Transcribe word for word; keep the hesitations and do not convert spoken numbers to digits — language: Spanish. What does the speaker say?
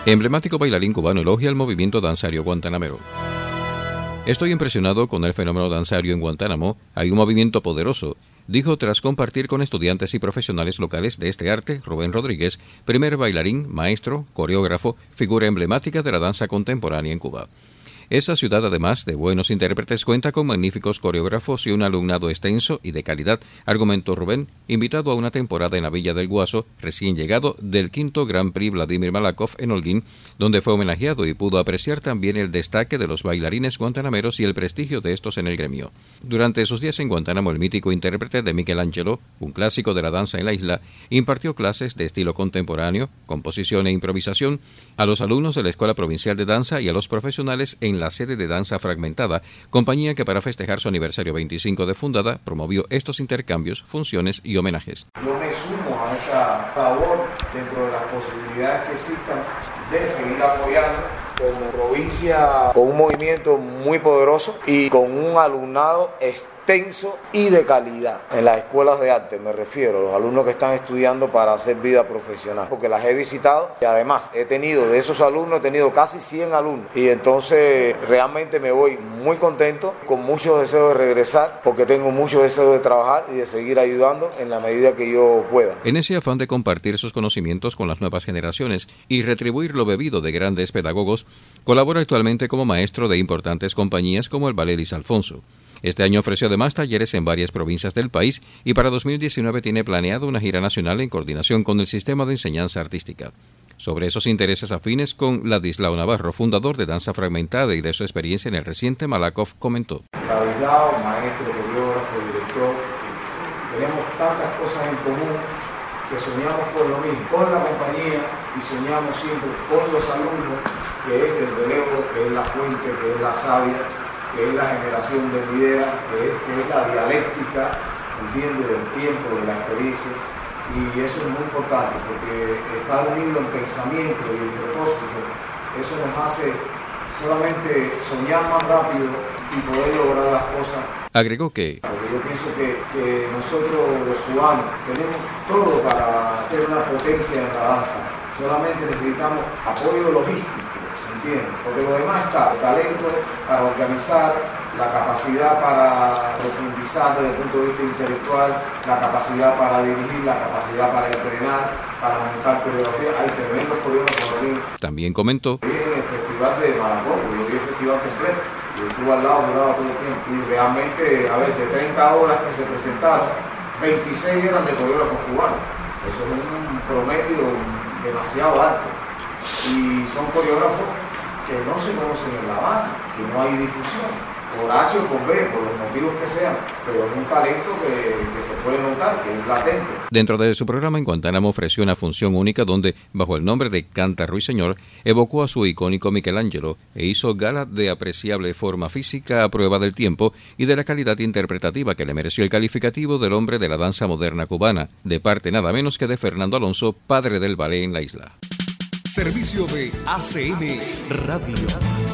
Emblemático bailarín cubano elogia el movimiento danzario guantanamero. Estoy impresionado con el fenómeno danzario en Guantánamo. Hay un movimiento poderoso, dijo tras compartir con estudiantes y profesionales locales de este arte Rubén Rodríguez, primer bailarín, maestro, coreógrafo, figura emblemática de la danza contemporánea en Cuba. Esa ciudad, además de buenos intérpretes, cuenta con magníficos coreógrafos y un alumnado extenso y de calidad, argumentó Rubén, invitado a una temporada en la Villa del Guaso, recién llegado del quinto Grand Prix Vladimir Malakov en Holguín, donde fue homenajeado y pudo apreciar también el destaque de los bailarines guantanameros y el prestigio de estos en el gremio. Durante sus días en Guantánamo, el mítico intérprete de Michelangelo, un clásico de la danza en la isla, impartió clases de estilo contemporáneo, composición e improvisación a los alumnos de la Escuela Provincial de Danza y a los profesionales en la sede de Danza Fragmentada, compañía que para festejar su aniversario veinticinco de fundada promovió estos intercambios, funciones y homenajes. Yo me sumo a esa labor dentro de las posibilidades que existan de seguir apoyando como provincia con un movimiento muy poderoso y con un alumnado extenso y de calidad. En las escuelas de arte me refiero, los alumnos que están estudiando para hacer vida profesional, porque las he visitado y además he tenido, de esos alumnos he tenido casi cien alumnos y entonces realmente me voy muy contento, con mucho deseo de regresar, porque tengo mucho deseo de trabajar y de seguir ayudando en la medida que yo pueda. En ese afán de compartir sus conocimientos con las nuevas generaciones y retribuir lo bebido de grandes pedagogos, colabora actualmente como maestro de importantes compañías como el Ballet Luis Alfonso. Este año ofreció además talleres en varias provincias del país y para dos mil diecinueve tiene planeado una gira nacional en coordinación con el sistema de enseñanza artística. Sobre esos intereses afines con Ladislao Navarro, fundador de Danza Fragmentada y de su experiencia en el reciente Malakov, comentó. Ladislao, maestro, coreógrafo, director, tenemos tantas cosas en común que soñamos por lo mismo, con la compañía y soñamos siempre con los alumnos, que es el relevo, que es la fuente, que es la savia, que es la generación venidera, que es, que es la dialéctica, entiende, del tiempo, de la experiencia, y eso es muy importante, porque estar unido en pensamiento y en propósito, eso nos hace solamente soñar más rápido y poder lograr las cosas. Agregó que... Porque yo pienso que, que nosotros los cubanos tenemos todo para ser una potencia en la danza, solamente necesitamos apoyo logístico. ¿Entiendes? Porque lo demás está, el talento para organizar, la capacidad para profundizar desde el punto de vista intelectual, la capacidad para dirigir, la capacidad para entrenar, para montar coreografía. Hay tremendos coreógrafos aquí. También comentó. En el festival de Maracó, yo vi el festival completo, yo estuve al lado, duraba todo el tiempo. Y realmente, a ver, de treinta obras que se presentaron, veintiséis eran de coreógrafos cubanos. Eso es un promedio demasiado alto. Y son coreógrafos que no se conocen en La Habana, que no hay difusión, por H o por B, por los motivos que sean, pero es un talento que, que se puede notar, que es latente. Dentro de su programa en Guantánamo ofreció una función única donde, bajo el nombre de Canta Ruiseñor, evocó a su icónico Michelangelo e hizo gala de apreciable forma física a prueba del tiempo y de la calidad interpretativa que le mereció el calificativo del hombre de la danza moderna cubana, de parte nada menos que de Fernando Alonso, padre del ballet en la isla. Servicio de A C N Radio.